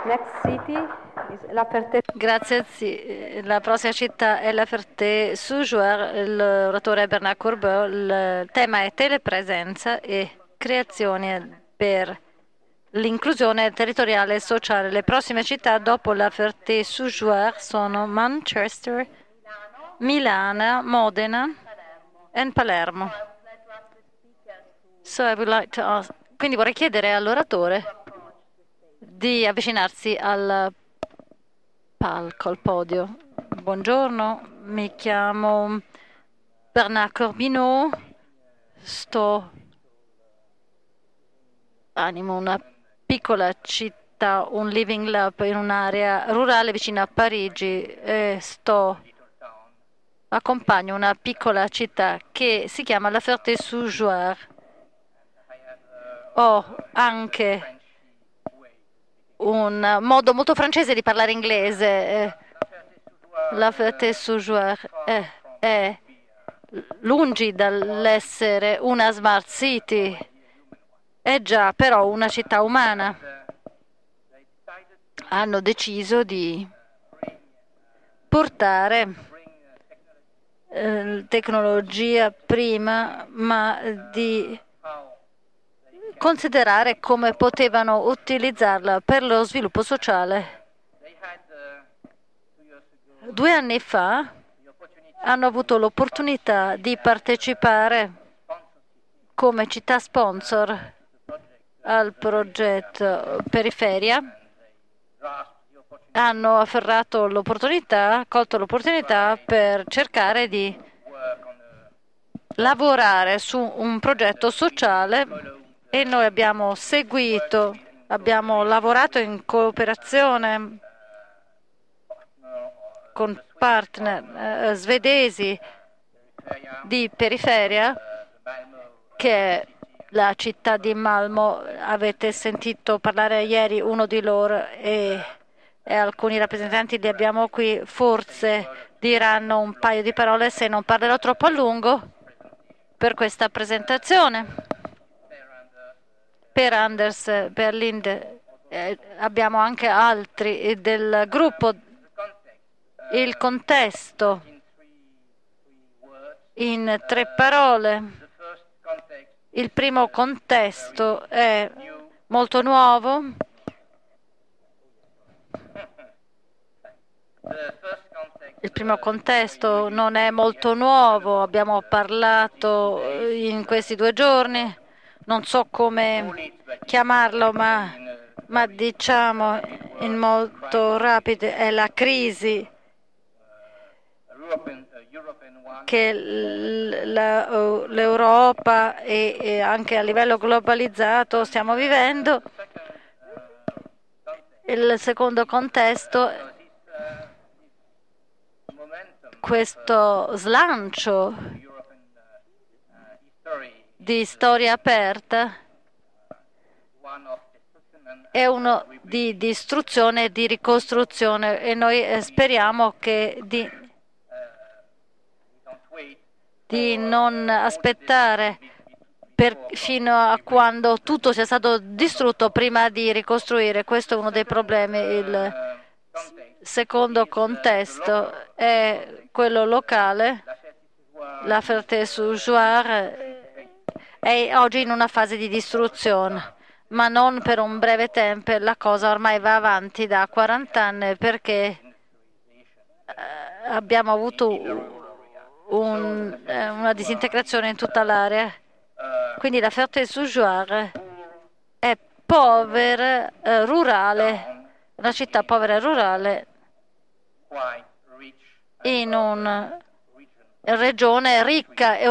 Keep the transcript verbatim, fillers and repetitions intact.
Next city is La Ferté. Grazie, sì. La prossima città è La Ferté-sous-Jouarre, l'oratore è Bernard Courbeau, il tema è telepresenza e creazione per l'inclusione territoriale e sociale. Le prossime città dopo La Ferté-sous-Jouarre sono Manchester, Milano, Modena e Palermo. So I would like to ask- Quindi vorrei chiedere all'oratore di avvicinarsi al palco, al podio. Buongiorno, mi chiamo Bernard Corbino, sto animo una piccola città, un living lab in un'area rurale vicino a Parigi e sto accompagno una piccola città che si chiama La Ferté-sous-Jouarre. Ho anche un modo molto francese di parlare inglese. eh, La Ferté-sous-Jouarre è, è lungi dall'essere una smart city, è già però una città umana. Hanno deciso di portare eh, tecnologia prima, ma di considerare come potevano utilizzarla per lo sviluppo sociale. Due anni fa hanno avuto l'opportunità di partecipare come città sponsor al progetto Periferia. Hanno afferrato l'opportunità, colto l'opportunità per cercare di lavorare su un progetto sociale e noi abbiamo seguito, abbiamo lavorato in cooperazione con partner eh, svedesi di Periferia, che è la città di Malmo. Avete sentito parlare ieri uno di loro e, e alcuni rappresentanti li abbiamo qui, forse diranno un paio di parole se non parlerò troppo a lungo per questa presentazione. Per Anders Berlinde eh, abbiamo anche altri del gruppo. Il contesto in tre parole. Il primo contesto è molto nuovo. Il primo contesto non è molto nuovo, abbiamo parlato in questi due giorni, non so come chiamarlo, ma, ma diciamo in molto rapido è la crisi che l'Europa e, e anche a livello globalizzato stiamo vivendo. Il secondo contesto, questo slancio di storia aperta è uno di distruzione e di ricostruzione e noi speriamo che di, di non aspettare per, fino a quando tutto sia stato distrutto prima di ricostruire. Questo è uno dei problemi. Il secondo contesto è quello locale. La Ferté-sous-Jouarre è oggi in una fase di distruzione, ma non per un breve tempo. La cosa ormai va avanti da quaranta anni perché abbiamo avuto un, una disintegrazione in tutta l'area. Quindi la Ferté-sous-Jouarre è povera, eh, rurale, una città povera e rurale in una regione ricca e